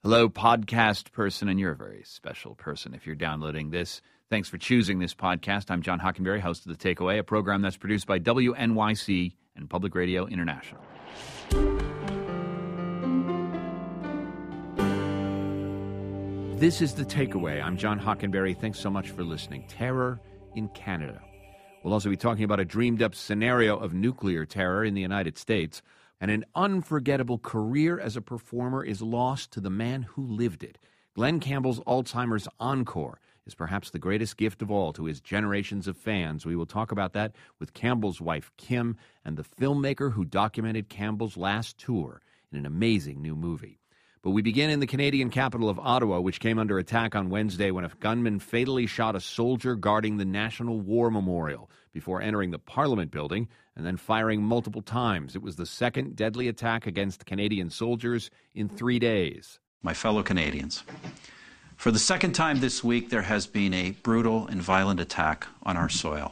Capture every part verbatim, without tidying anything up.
Hello, podcast person, and you're a very special person if you're downloading this. Thanks for choosing this podcast. I'm John Hockenberry, host of The Takeaway, a program that's produced by W N Y C and Public Radio International. This is The Takeaway. I'm John Hockenberry. Thanks so much for listening. Terror in Canada. We'll also be talking about a dreamed-up scenario of nuclear terror in the United States, and an unforgettable career as a performer is lost to the man who lived it. Glen Campbell's Alzheimer's Encore is perhaps the greatest gift of all to his generations of fans. We will talk about that with Campbell's wife, Kim, and the filmmaker who documented Campbell's last tour in an amazing new movie. But we begin in the Canadian capital of Ottawa, which came under attack on Wednesday when a gunman fatally shot a soldier guarding the National War Memorial before entering the Parliament building and then firing multiple times. It was the second deadly attack against Canadian soldiers in three days. My fellow Canadians, for the second time this week, there has been a brutal and violent attack on our soil.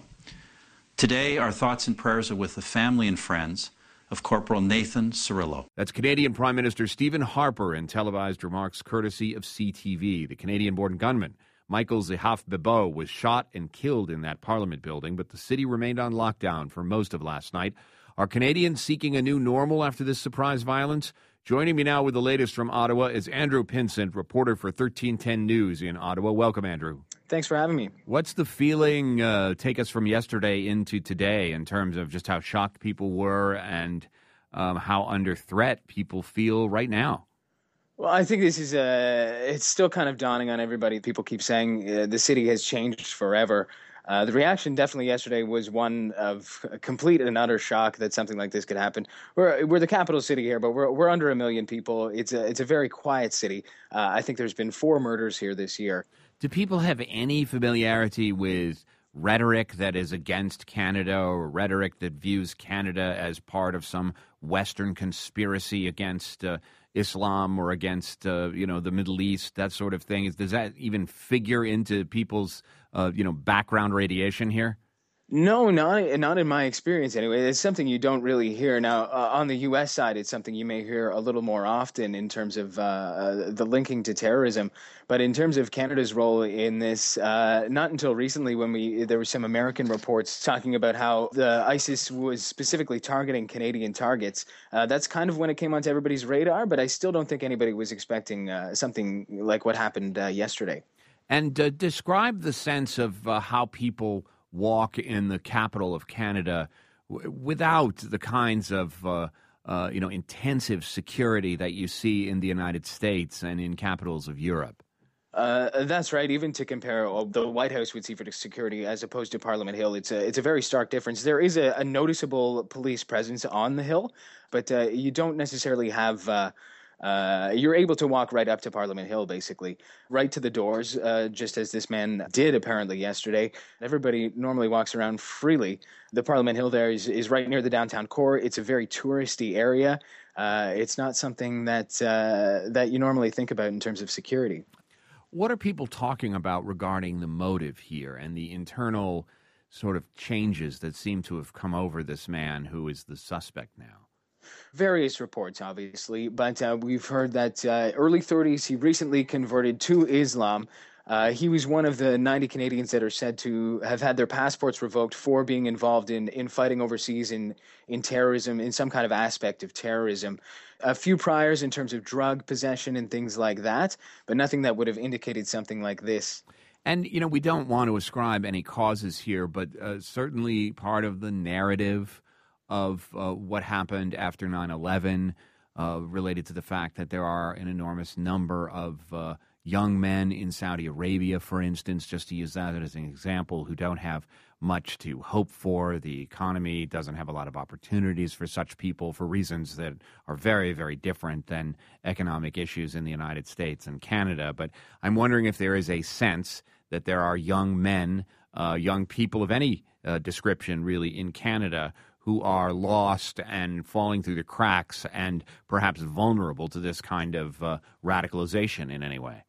Today, our thoughts and prayers are with the family and friends of Corporal Nathan Cirillo. That's Canadian Prime Minister Stephen Harper in televised remarks courtesy of C T V. The Canadian-born gunman, Michael Zehaf-Bibeau, was shot and killed in that Parliament building, but the city remained on lockdown for most of last night. Are Canadians seeking a new normal after this surprise violence? Joining me now with the latest from Ottawa is Andrew Pinsent, reporter for thirteen ten News in Ottawa. Welcome, Andrew. Thanks for having me. What's the feeling, uh, take us from yesterday into today in terms of just how shocked people were and um, how under threat people feel right now? Well, I think this is uh, it's still kind of dawning on everybody. People keep saying uh, the city has changed forever. Uh, the reaction definitely yesterday was one of complete and utter shock that something like this could happen. We're we're the capital city here, but we're we're under a million people. It's a it's a very quiet city. Uh, I think there's been four murders here this year. Do people have any familiarity with rhetoric that is against Canada or rhetoric that views Canada as part of some Western conspiracy against uh, Islam or against, uh, you know, the Middle East, that sort of thing? Does that even figure into people's, uh, you know, background radiation here? No, not not in my experience anyway. It's something you don't really hear. Now, uh, on the U S side, it's something you may hear a little more often in terms of uh, uh, the linking to terrorism. But in terms of Canada's role in this, uh, not until recently when we there were some American reports talking about how the ISIS was specifically targeting Canadian targets. Uh, that's kind of when it came onto everybody's radar, but I still don't think anybody was expecting uh, something like what happened uh, yesterday. And uh, describe the sense of uh, how people walk in the capital of Canada w- without the kinds of uh, uh, you know intensive security that you see in the United States and in capitals of Europe. Uh, that's right. Even to compare uh, the White House would see for the security as opposed to Parliament Hill, it's a it's a very stark difference. There is a, a noticeable police presence on the Hill, but uh, you don't necessarily have. Uh, Uh, you're able to walk right up to Parliament Hill, basically, right to the doors, uh, just as this man did apparently yesterday. Everybody normally walks around freely. The Parliament Hill there is, is right near the downtown core. It's a very touristy area. Uh, it's not something that uh, that you normally think about in terms of security. What are people talking about regarding the motive here and the internal sort of changes that seem to have come over this man who is the suspect now? Various reports, obviously, but uh, we've heard that uh, early thirties, he recently converted to Islam. Uh, he was one of the ninety Canadians that are said to have had their passports revoked for being involved in, in fighting overseas in, in terrorism, in some kind of aspect of terrorism. A few priors in terms of drug possession and things like that, but nothing that would have indicated something like this. And, you know, we don't want to ascribe any causes here, but uh, certainly part of the narrative of uh, what happened after nine eleven uh, related to the fact that there are an enormous number of uh, young men in Saudi Arabia, for instance, just to use that as an example, who don't have much to hope for. The economy doesn't have a lot of opportunities for such people for reasons that are very, very different than economic issues in the United States and Canada. But I'm wondering if there is a sense that there are young men, uh, young people of any uh, description really in Canada who are lost and falling through the cracks and perhaps vulnerable to this kind of uh, radicalization in any way.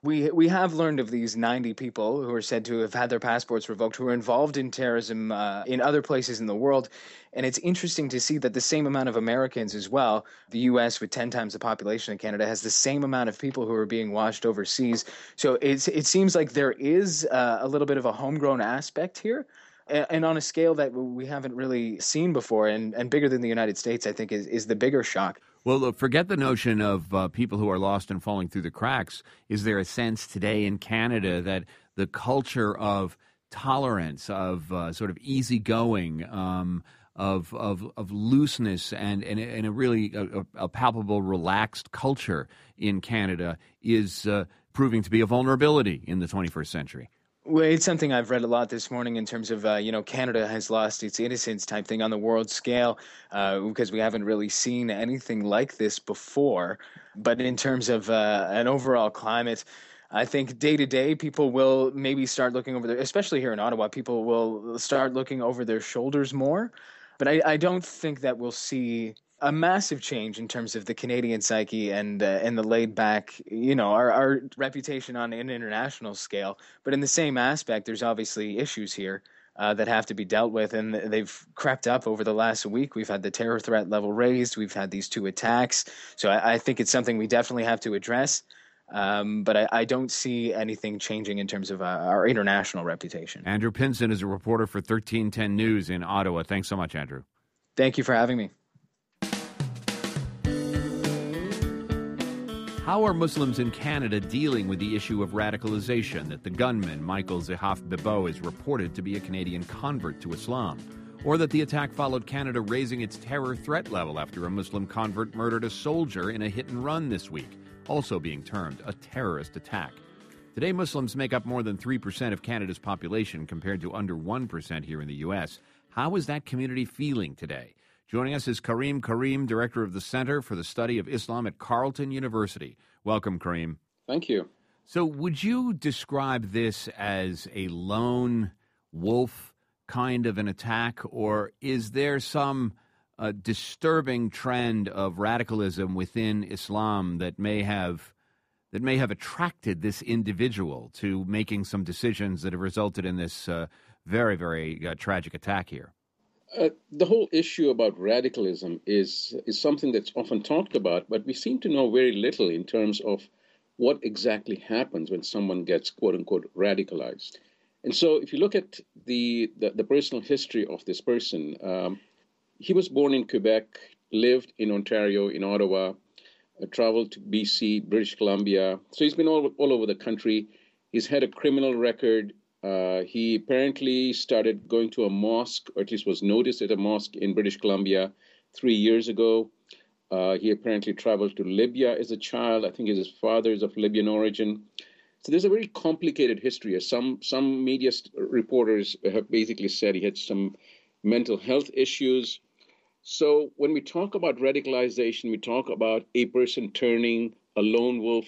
We we have learned of these ninety people who are said to have had their passports revoked, who are involved in terrorism uh, in other places in the world. And it's interesting to see that the same amount of Americans as well, the U S with ten times the population of Canada, has the same amount of people who are being watched overseas. So it's, it seems like there is uh, a little bit of a homegrown aspect here. And on a scale that we haven't really seen before, and, and bigger than the United States, I think, is, is the bigger shock. Well, look, forget the notion of uh, people who are lost and falling through the cracks. Is there a sense today in Canada that the culture of tolerance, of uh, sort of easygoing, um, of, of of looseness, and, and, and a really a, a palpable, relaxed culture in Canada is uh, proving to be a vulnerability in the twenty-first century? Well, it's something I've read a lot this morning in terms of, uh, you know, Canada has lost its innocence type thing on the world scale uh, because we haven't really seen anything like this before. But in terms of uh, an overall climate, I think day to day people will maybe start looking over their, especially here in Ottawa, people will start looking over their shoulders more. But I, I don't think that we'll see a massive change in terms of the Canadian psyche and uh, and the laid back, you know, our, our reputation on an international scale. But in the same aspect, there's obviously issues here uh, that have to be dealt with, and they've crept up over the last week. We've had the terror threat level raised. We've had these two attacks. So I, I think it's something we definitely have to address. Um, but I, I don't see anything changing in terms of uh, our international reputation. Andrew Pinson is a reporter for thirteen ten News in Ottawa. Thanks so much, Andrew. Thank you for having me. How are Muslims in Canada dealing with the issue of radicalization that the gunman, Michael Zehaf Bibeau, is reported to be a Canadian convert to Islam? Or that the attack followed Canada raising its terror threat level after a Muslim convert murdered a soldier in a hit-and-run this week, also being termed a terrorist attack. Today, Muslims make up more than three percent of Canada's population compared to under one percent here in the U S. How is that community feeling today? Joining us is Karim Karim, director of the Center for the Study of Islam at Carleton University. Welcome, Karim. Thank you. So would you describe this as a lone wolf kind of an attack, or is there some uh, disturbing trend of radicalism within Islam that may have that may have attracted this individual to making some decisions that have resulted in this uh, very, very uh, tragic attack here? Uh, the whole issue about radicalism is is something that's often talked about, but we seem to know very little in terms of what exactly happens when someone gets quote-unquote radicalized. And so if you look at the, the, the personal history of this person, um, he was born in Quebec, lived in Ontario, in Ottawa, uh, traveled to B C, British Columbia. So he's been all, all over the country. He's had a criminal record. Uh, he apparently started going to a mosque, or at least was noticed at a mosque in British Columbia three years ago. Uh, he apparently traveled to Libya as a child. I think his father is of Libyan origin. So there's a very complicated history. Some some media st- reporters have basically said he had some mental health issues. So when we talk about radicalization, we talk about a person turning a lone wolf.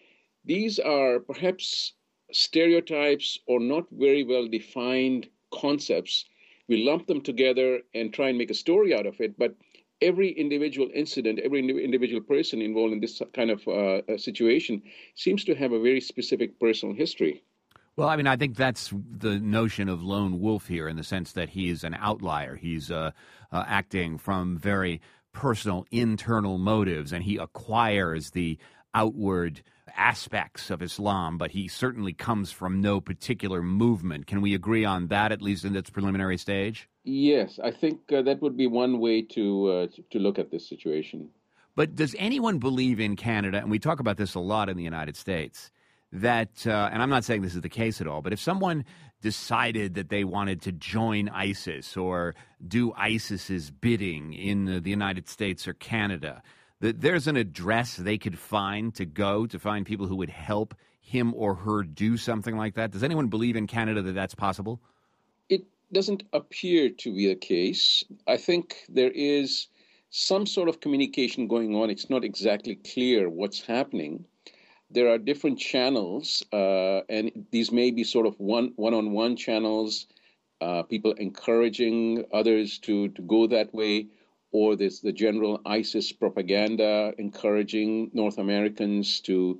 These are perhaps stereotypes or not very well defined concepts. We lump them together and try and make a story out of it, but every individual incident, every individual person involved in this kind of uh, situation seems to have a very specific personal history. Well, I mean, I think that's the notion of lone wolf here, in the sense that he is an outlier. He's uh, uh, acting from very personal, internal motives, and he acquires the outward aspects of Islam, but he certainly comes from no particular movement. Can we agree on that, at least in its preliminary stage? Yes, I think uh, that would be one way to uh, to look at this situation. But does anyone believe in Canada, and we talk about this a lot in the United States, that, uh, and I'm not saying this is the case at all, but if someone decided that they wanted to join ISIS or do ISIS's bidding in the United States or Canada, that there's an address they could find to go to find people who would help him or her do something like that? Does anyone believe in Canada that that's possible? It doesn't appear to be the case. I think there is some sort of communication going on. It's not exactly clear what's happening. There are different channels, uh, and these may be sort of one, one-on-one channels, uh, people encouraging others to, to go that way, or there's the general ISIS propaganda encouraging North Americans to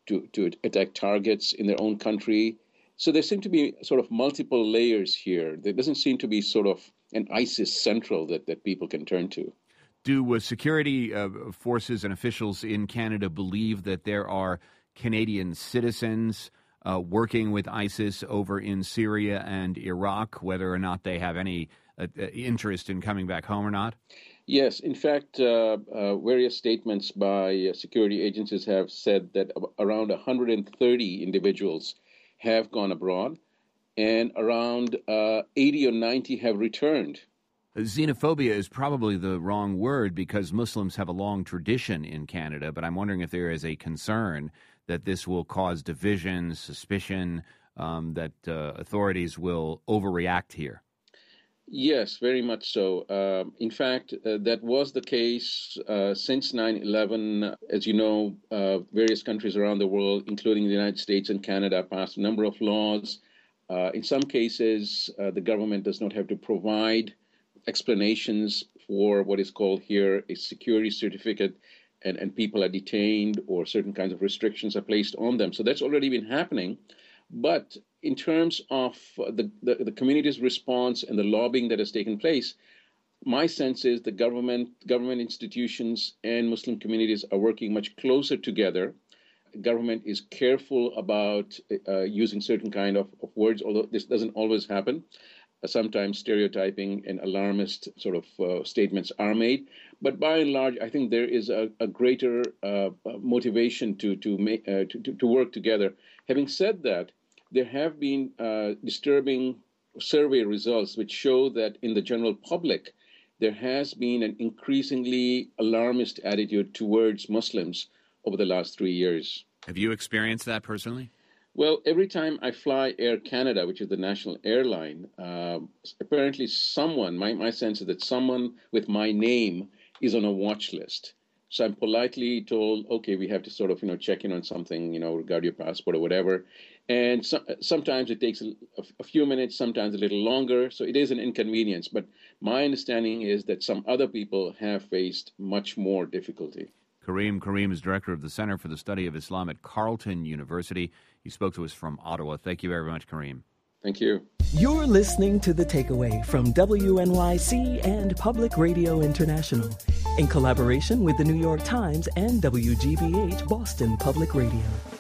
to, to attack targets in their own country. So there seem to be sort of multiple layers here. There doesn't seem to be sort of an ISIS central that, that people can turn to. Do uh, security uh, forces and officials in Canada believe that there are Canadian citizens uh, working with ISIS over in Syria and Iraq, whether or not they have any uh, interest in coming back home or not? Yes. In fact, uh, uh, various statements by uh, security agencies have said that around one hundred thirty individuals have gone abroad, and around uh, eighty or ninety have returned. Xenophobia is probably the wrong word because Muslims have a long tradition in Canada, but I'm wondering if there is a concern that this will cause division, suspicion, um, that uh, authorities will overreact here. Yes, very much so. Um, in fact, uh, that was the case uh, since nine eleven. As you know, uh, various countries around the world, including the United States and Canada, passed a number of laws. Uh, in some cases, uh, the government does not have to provide explanations for what is called here a security certificate, and, and people are detained or certain kinds of restrictions are placed on them. So that's already been happening. But in terms of the, the, the community's response and the lobbying that has taken place, my sense is the government, government institutions and Muslim communities are working much closer together. Government is careful about uh, using certain kind of, of words, although this doesn't always happen. Uh, sometimes stereotyping and alarmist sort of uh, statements are made. But by and large, I think there is a, a greater uh, motivation to to, make, uh, to, to to work together. Having said that, there have been uh, disturbing survey results which show that in the general public, there has been an increasingly alarmist attitude towards Muslims over the last three years. Have you experienced that personally? Well, every time I fly Air Canada, which is the national airline, uh, apparently someone, my, my sense is that someone with my name is on a watch list. So I'm politely told, okay, we have to sort of, you know, check in on something, you know, regarding your passport or whatever. And so, sometimes it takes a, a few minutes, sometimes a little longer. So it is an inconvenience. But my understanding is that some other people have faced much more difficulty. Kareem Kareem is director of the Center for the Study of Islam at Carleton University. He spoke to us from Ottawa. Thank you very much, Kareem. Thank you. You're listening to The Takeaway from W N Y C and Public Radio International in collaboration with the New York Times and W G B H Boston Public Radio.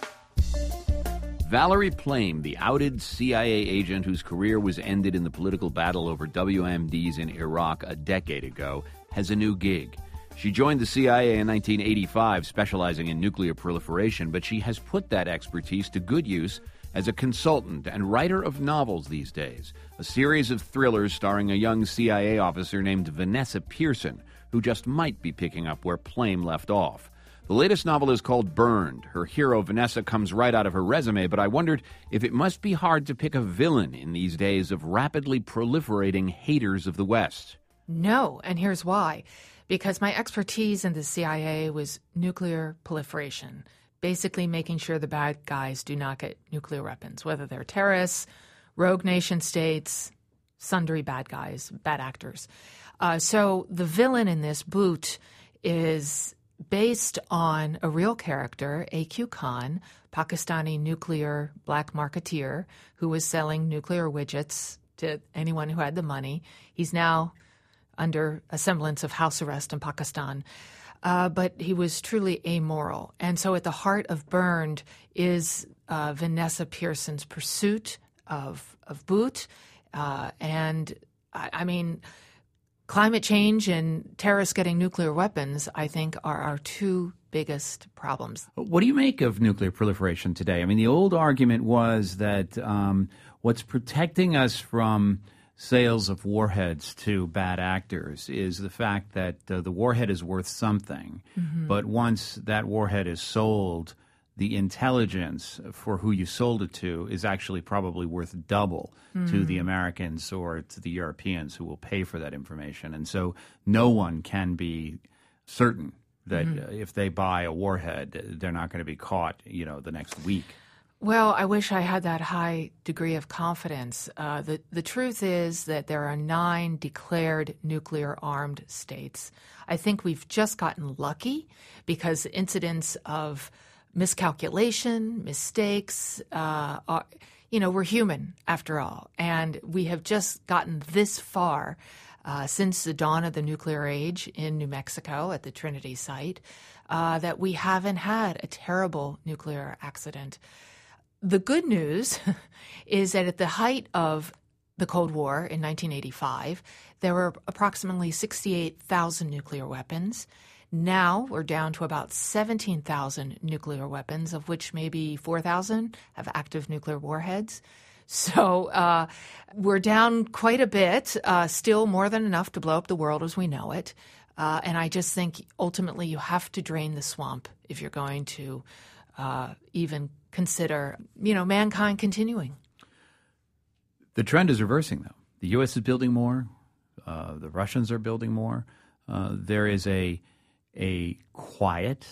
Valerie Plame, the outed C I A agent whose career was ended in the political battle over W M Ds in Iraq a decade ago, has a new gig. She joined the C I A in nineteen eighty-five, specializing in nuclear proliferation, but she has put that expertise to good use as a consultant and writer of novels these days, a series of thrillers starring a young C I A officer named Vanessa Pearson, who just might be picking up where Plame left off. The latest novel is called Burned. Her hero, Vanessa, comes right out of her resume, but I wondered if it must be hard to pick a villain in these days of rapidly proliferating haters of the West. No, and here's why. Because my expertise in the C I A was nuclear proliferation, basically making sure the bad guys do not get nuclear weapons, whether they're terrorists, rogue nation states, sundry bad guys, bad actors. Uh, so the villain in this, Boot, is based on a real character, A Q Khan, Pakistani nuclear black marketeer who was selling nuclear widgets to anyone who had the money. He's now under a semblance of house arrest in Pakistan. Uh, but he was truly amoral. And so at the heart of Burned is uh, Vanessa Pearson's pursuit of, of Boot. Uh, and, I, I mean, climate change and terrorists getting nuclear weapons, I think, are our two biggest problems. What do you make of nuclear proliferation today? I mean, the old argument was that um, what's protecting us from sales of warheads to bad actors is the fact that uh, the warhead is worth something. Mm-hmm. But once that warhead is sold, the intelligence for who you sold it to is actually probably worth double mm. to the Americans or to the Europeans who will pay for that information. And so no one can be certain that mm-hmm. uh, if they buy a warhead, they're not going to be caught, you know, the next week. Well, I wish I had that high degree of confidence. Uh, the, the truth is that there are nine declared nuclear-armed states. I think we've just gotten lucky because incidents of miscalculation, mistakes. Uh, are, you know, we're human after all. And we have just gotten this far uh, since the dawn of the nuclear age in New Mexico at the Trinity site uh, that we haven't had a terrible nuclear accident. The good news is that at the height of the Cold War in nineteen eighty-five, there were approximately sixty-eight thousand nuclear weapons. Now we're down to about seventeen thousand nuclear weapons, of which maybe four thousand have active nuclear warheads. So uh, we're down quite a bit, uh, still more than enough to blow up the world as we know it. Uh, and I just think ultimately you have to drain the swamp if you're going to uh, even consider, you know, mankind continuing. The trend is reversing, though. The U S is building more. Uh, the Russians are building more. Uh, there is a a quiet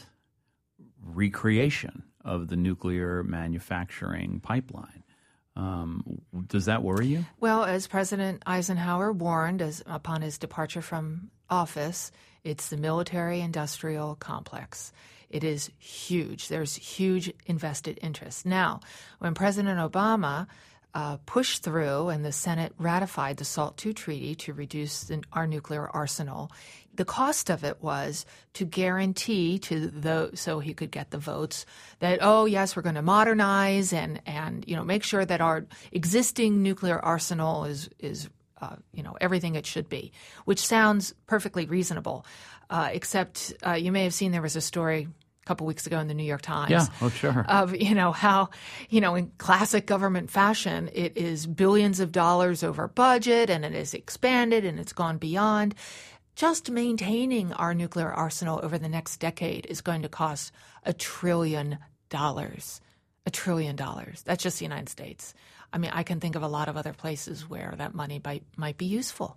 recreation of the nuclear manufacturing pipeline. Um, does that worry you? Well, as President Eisenhower warned as upon his departure from office, it's the military-industrial complex. It is huge. There's huge invested interest. Now, when President Obama Uh, pushed through and the Senate ratified the SALT two treaty to reduce the, our nuclear arsenal, the cost of it was to guarantee to the so he could get the votes that, oh, yes, we're going to modernize and, and you know make sure that our existing nuclear arsenal is, is uh, you know, everything it should be, which sounds perfectly reasonable, uh, except uh, you may have seen there was a story a couple weeks ago in the New York Times. Yeah, oh, sure. Of, you know, how, you know, in classic government fashion, it is billions of dollars over budget and it is expanded and it's gone beyond. Just maintaining our nuclear arsenal over the next decade is going to cost a trillion dollars. A trillion dollars. That's just the United States. I mean, I can think of a lot of other places where that money might, might be useful.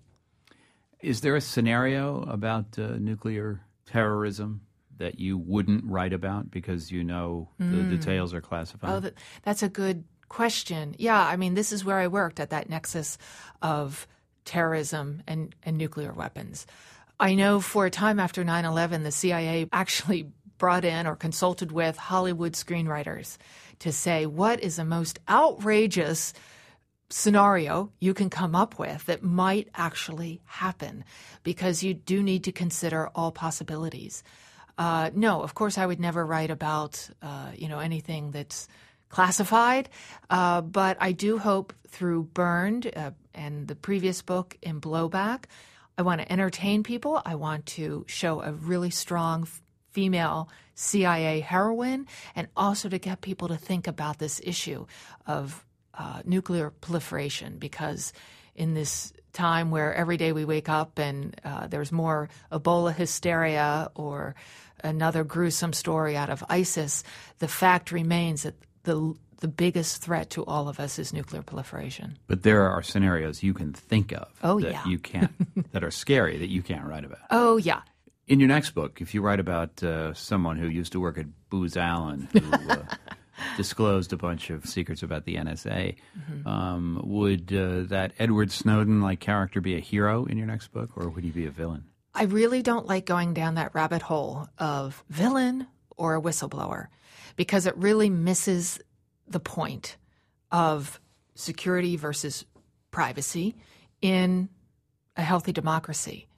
Is there a scenario about uh, nuclear terrorism that you wouldn't write about because you know the mm. details are classified? Oh, that, that's a good question. Yeah, I mean, this is where I worked, at that nexus of terrorism and, and nuclear weapons. I know for a time after nine eleven, the C I A actually brought in or consulted with Hollywood screenwriters to say, what is the most outrageous scenario you can come up with that might actually happen? Because you do need to consider all possibilities. Uh, no, of course, I would never write about, uh, you know, anything that's classified. Uh, but I do hope through Burned uh, and the previous book in Blowback, I want to entertain people. I want to show a really strong f- female C I A heroine, and also to get people to think about this issue of uh, nuclear proliferation, because in this time where every day we wake up and uh, there's more Ebola hysteria or another gruesome story out of ISIS, the fact remains that the the biggest threat to all of us is nuclear proliferation. But there are scenarios you can think of oh, that yeah. you can't, that are scary, that you can't write about. Oh, yeah. In your next book, if you write about uh, someone who used to work at Booz Allen, who uh, disclosed a bunch of secrets about the N S A, mm-hmm. um, would uh, that Edward Snowden-like character be a hero in your next book, or would he be a villain? I really don't like going down that rabbit hole of villain or a whistleblower, because it really misses the point of security versus privacy in a healthy democracy.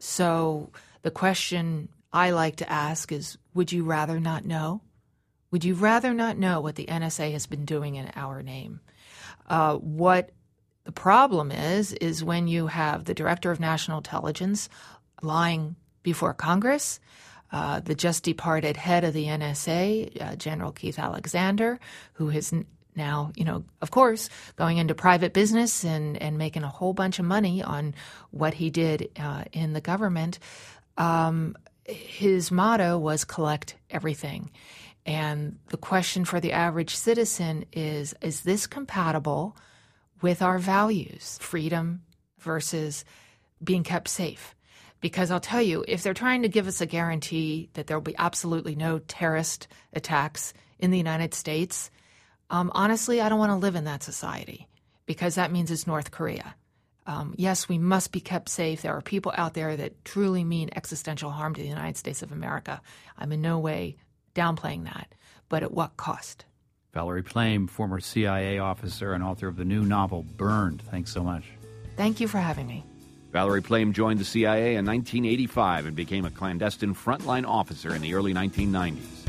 So the question I like to ask is, would you rather not know? Would you rather not know what the N S A has been doing in our name? Uh, what the problem is, is when you have the Director of National Intelligence lying before Congress, uh, the just departed head of the N S A, uh, General Keith Alexander, who has n- now, you know, of course, going into private business and, and making a whole bunch of money on what he did uh, in the government. Um, his motto was collect everything. And the question for the average citizen is, is this compatible with our values, freedom versus being kept safe? Because I'll tell you, if they're trying to give us a guarantee that there will be absolutely no terrorist attacks in the United States, um, honestly, I don't want to live in that society, because that means it's North Korea. Um, yes, we must be kept safe. There are people out there that truly mean existential harm to the United States of America. I'm in no way downplaying that. but at what cost? Valerie Plame, former C I A officer and author of the new novel Burned. Thanks so much. Thank you for having me. Valerie Plame joined the C I A in nineteen eighty-five and became a clandestine frontline officer in the early nineteen nineties.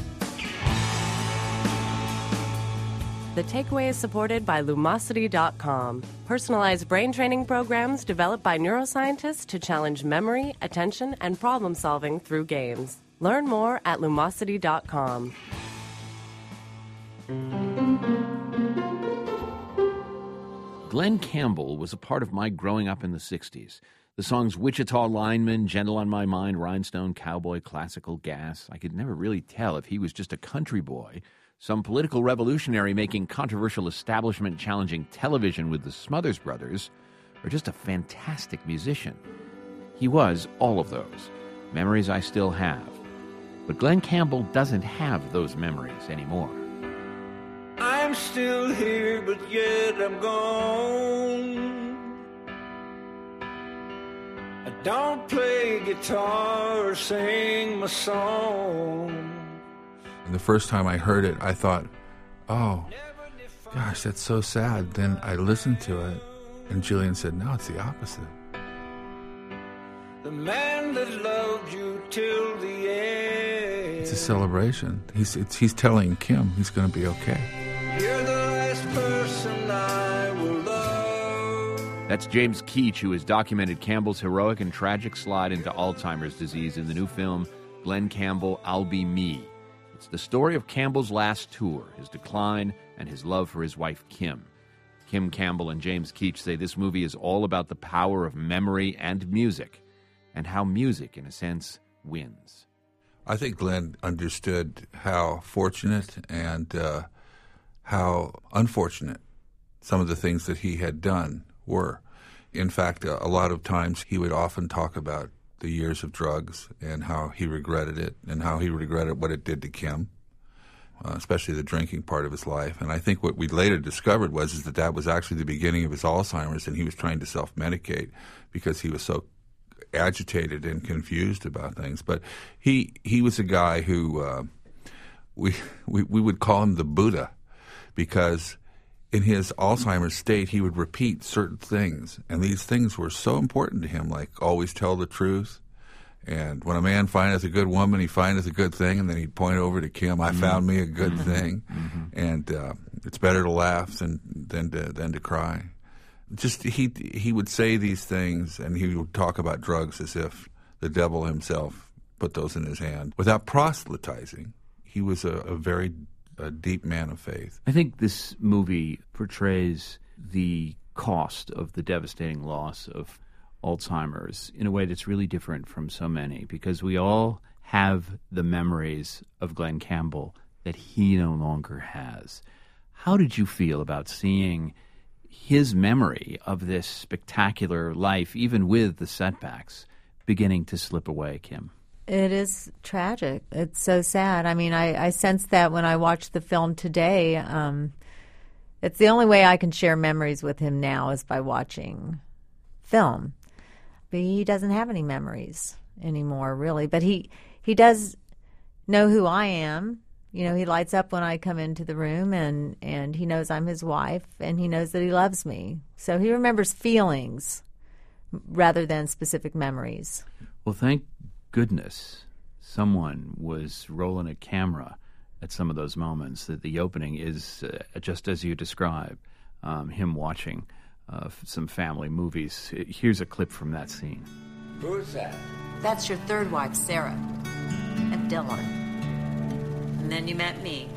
The Takeaway is supported by Lumosity dot com. Personalized brain training programs developed by neuroscientists to challenge memory, attention, and problem solving through games. Learn more at Lumosity dot com. Glen Campbell was a part of my growing up in the sixties. The songs Wichita Lineman, Gentle on My Mind, Rhinestone Cowboy, Classical Gas. I could never really tell if he was just a country boy, some political revolutionary making controversial establishment-challenging television with the Smothers Brothers, or just a fantastic musician. He was all of those, memories I still have. But Glen Campbell doesn't have those memories anymore. I'm still here, but yet I'm gone. I don't play guitar or sing my song. And the first time I heard it, I thought, oh, gosh, that's so sad. Then I listened to it, and Jillian said, no, it's the opposite. The man that loved you till the end. It's a celebration. He's, it's, he's telling Kim he's going to be okay. You're the last person I will love. That's James Keach, who has documented Campbell's heroic and tragic slide into Alzheimer's disease in the new film, Glen Campbell, I'll Be Me. It's the story of Campbell's last tour, his decline, and his love for his wife, Kim. Kim Campbell and James Keach say this movie is all about the power of memory and music, and how music, in a sense, wins. I think Glen understood how fortunate and uh, how unfortunate some of the things that he had done were. In fact, a, a lot of times he would often talk about the years of drugs and how he regretted it and how he regretted what it did to Kim, uh, especially the drinking part of his life. And I think what we later discovered was is that that was actually the beginning of his Alzheimer's, and he was trying to self-medicate because he was so agitated and confused about things. But he he was a guy who uh, we, we we would call him the Buddha, because in his Alzheimer's state he would repeat certain things, and these things were so important to him, like always tell the truth, and when a man findeth a good woman, he findeth a good thing, and then he'd point over to Kim, I mm-hmm. found me a good mm-hmm. thing, mm-hmm. and uh, it's better to laugh than than to, than to cry. Just he he would say these things, and he would talk about drugs as if the devil himself put those in his hand, without proselytizing. He was a, a very a deep man of faith. I think this movie portrays the cost of the devastating loss of Alzheimer's in a way that's really different from so many, because we all have the memories of Glen Campbell that he no longer has. How did you feel about seeing his memory of this spectacular life, even with the setbacks, beginning to slip away, Kim? It is tragic. It's so sad. I mean, I, I sensed that when I watched the film today. Um, it's the only way I can share memories with him now is by watching film. But he doesn't have any memories anymore, really. But he, he does know who I am. You know, he lights up when I come into the room, and, and he knows I'm his wife, and he knows that he loves me. So he remembers feelings rather than specific memories. Well, thank goodness someone was rolling a camera at some of those moments. That the opening is uh, just as you describe, um, him watching uh, some family movies. Here's a clip from that scene. Who's that? That's your third wife, Sarah, and Dylan. And then you met me.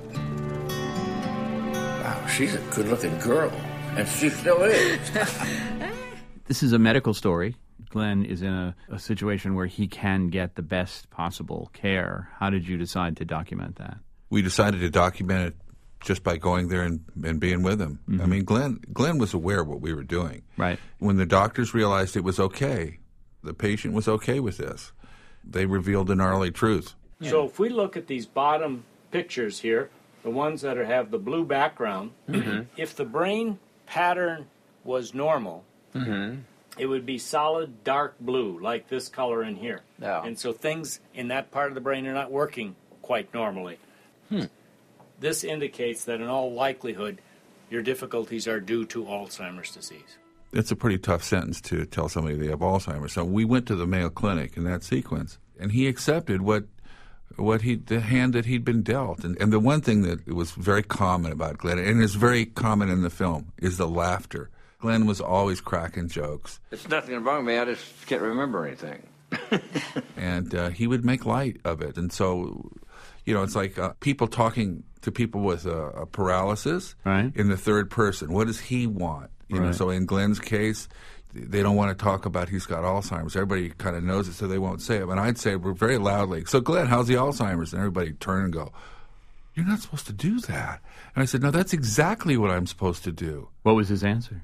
Wow, she's a good-looking girl, and she still is. This is a medical story. Glen is in a, a situation where he can get the best possible care. How did you decide to document that? We decided to document it just by going there and, and being with him. Mm-hmm. I mean, Glen, Glen was aware of what we were doing. Right. When the doctors realized it was okay, the patient was okay with this, they revealed a gnarly truth. Yeah. So if we look at these bottom pictures here, the ones that are, have the blue background, mm-hmm. if the brain pattern was normal, mm-hmm. it would be solid dark blue, like this color in here. Oh. And so things in that part of the brain are not working quite normally. Hmm. this indicates that in all likelihood, your difficulties are due to Alzheimer's disease. It's a pretty tough sentence to tell somebody they have Alzheimer's. So we went to the Mayo Clinic in that sequence, and he accepted what what he the hand that he'd been dealt. And, and the one thing that was very common about Glenn, and is very common in the film, is the laughter. Glenn was always cracking jokes. It's nothing wrong with me. I just can't remember anything. And uh, he would make light of it. And so, you know, it's like uh, people talking to people with a, a paralysis right. in the third person. What does he want? You right. know, so in Glenn's case, they don't want to talk about he's got Alzheimer's. Everybody kind of knows it, so they won't say it. And I'd say very loudly, so Glenn, how's the Alzheimer's? And everybody turn and go, you're not supposed to do that. And I said, no, that's exactly what I'm supposed to do. What was his answer?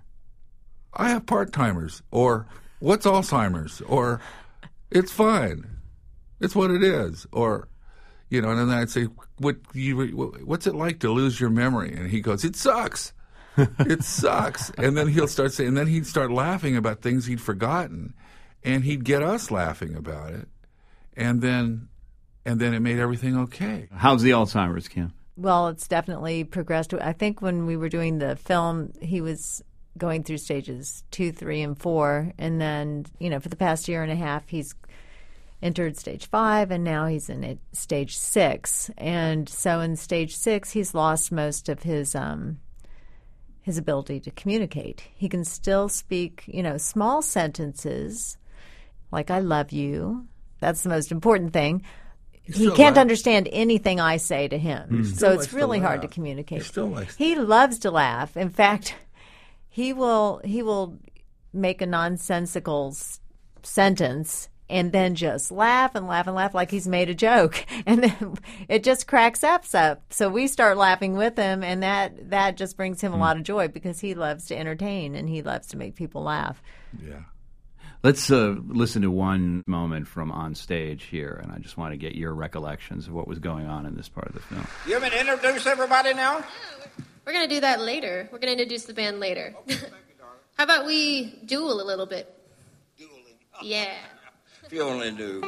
I have part-timers, or what's Alzheimer's, or it's fine. It's what it is, or, you know, and then I'd say, what you, what's it like to lose your memory? And he goes, it sucks. It sucks. And then he'll start saying, and then he'd start laughing about things he'd forgotten, and he'd get us laughing about it, and then, and then it made everything okay. How's the Alzheimer's, Kim? Well, it's definitely progressed. I think when we were doing the film, he was going through stages two, three, and four, and then, you know, for the past year and a half, he's entered stage five, and now he's in it, stage six. And so in stage six, he's lost most of his um, his ability to communicate. He can still speak, you know, small sentences like "I love you." That's the most important thing. He can't laugh. understand anything I say to him, mm. so it's really hard to communicate. He still likes. He loves to laugh. In fact, he will he will make a nonsensical s- sentence and then just laugh and laugh and laugh like he's made a joke, and then it just cracks us up. So we start laughing with him, and that that just brings him mm. a lot of joy because he loves to entertain and he loves to make people laugh. Yeah. Let's uh, listen to one moment from on stage here, and I just want to get your recollections of what was going on in this part of the film. You want me to introduce everybody now? Yeah, we're going to do that later. We're going to introduce the band later. Okay, thank you, darling. How about we duel a little bit? Dueling. Yeah. If you only knew.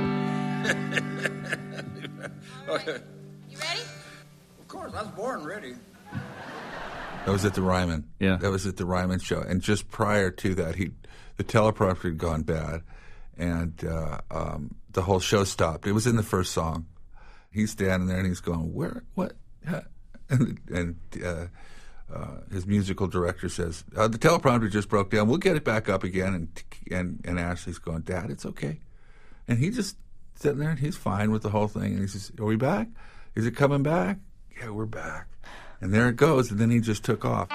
Okay. You ready? Of course, I was born ready. That was at the Ryman. Yeah. That was at the Ryman show. And just prior to that, he the teleprompter had gone bad, and uh, um, the whole show stopped. It was in the first song. He's standing there, and he's going, where, what? And, and uh, uh, his musical director says, uh, the teleprompter just broke down. We'll get it back up again. And, and, and Ashley's going, Dad, it's okay. And he just sitting there, and he's fine with the whole thing. And he says, are we back? Is it coming back? Yeah, we're back. And there it goes, and then he just took off.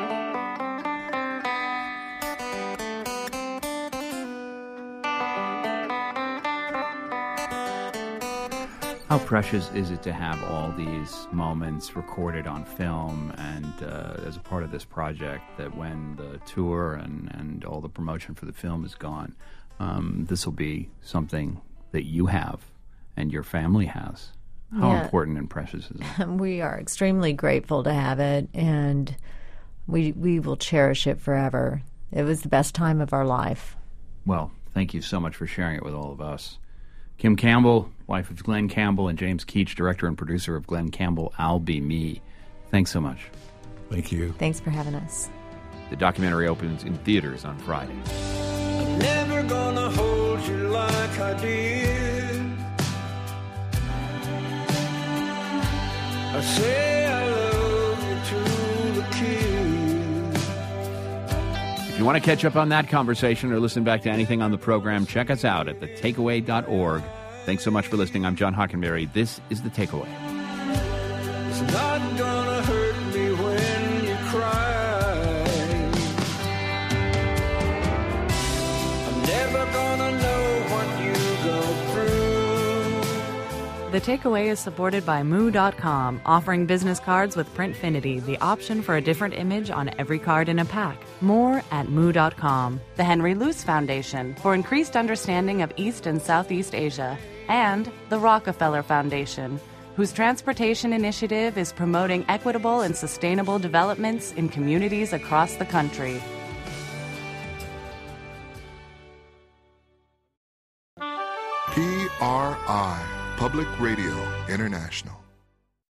How precious is it to have all these moments recorded on film and uh, as a part of this project, that when the tour and, and all the promotion for the film is gone, um, this will be something that you have and your family has. How yeah. important and precious is it? We are extremely grateful to have it, and we we will cherish it forever. It was the best time of our life. Well, thank you so much for sharing it with all of us. Kim Campbell, wife of Glenn Campbell, and James Keach, director and producer of Glenn Campbell, I'll Be Me. Thanks so much. Thank you. Thanks for having us. The documentary opens in theaters on Friday. I'm never gonna hold you like I did. I say I love you to the kiss. If you want to catch up on that conversation or listen back to anything on the program, check us out at the takeaway dot org. Thanks so much for listening. I'm John Hockenberry. This is The Takeaway. It's not gonna hurt me when you cry. I'm never gonna know what you go through. The Takeaway is supported by Moo dot com, offering business cards with Printfinity, the option for a different image on every card in a pack. More at Moo dot com. The Henry Luce Foundation, for increased understanding of East and Southeast Asia. And the Rockefeller Foundation, whose transportation initiative is promoting equitable and sustainable developments in communities across the country. P R I, Public Radio International.